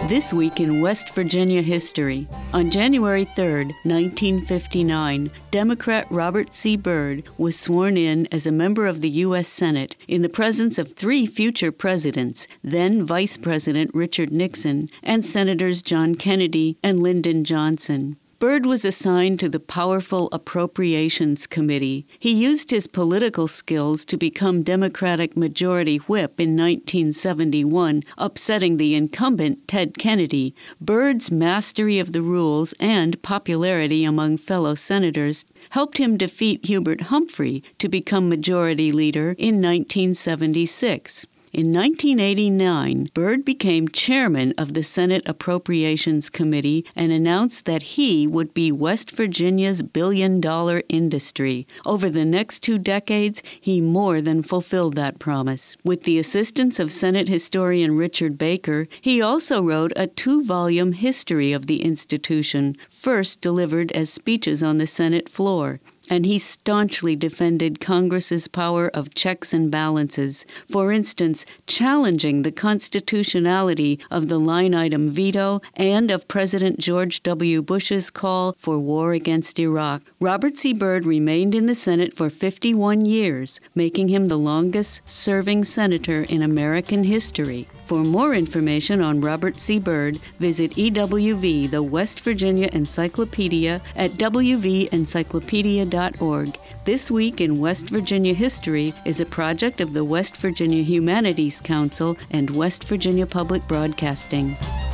This week in West Virginia history. On January 3, 1959, Democrat Robert C. Byrd was sworn in as a member of the U.S. Senate in the presence of three future presidents, then Vice President Richard Nixon, and Senators John Kennedy and Lyndon Johnson. Byrd was assigned to the powerful Appropriations Committee. He used his political skills to become Democratic Majority Whip in 1971, upsetting the incumbent Ted Kennedy. Byrd's mastery of the rules and popularity among fellow senators helped him defeat Hubert Humphrey to become Majority Leader in 1976. In 1989, Byrd became chairman of the Senate Appropriations Committee and announced that he would be West Virginia's billion-dollar industry. Over the next 2 decades, he more than fulfilled that promise. With the assistance of Senate historian Richard Baker, he also wrote a 2-volume history of the institution, first delivered as speeches on the Senate floor. And he staunchly defended Congress's power of checks and balances, for instance, challenging the constitutionality of the line-item veto and of President George W. Bush's call for war against Iraq. Robert C. Byrd remained in the Senate for 51 years, making him the longest-serving senator in American history. For more information on Robert C. Byrd, visit EWV, the West Virginia Encyclopedia, at wvencyclopedia.org. This Week in West Virginia History is a project of the West Virginia Humanities Council and West Virginia Public Broadcasting.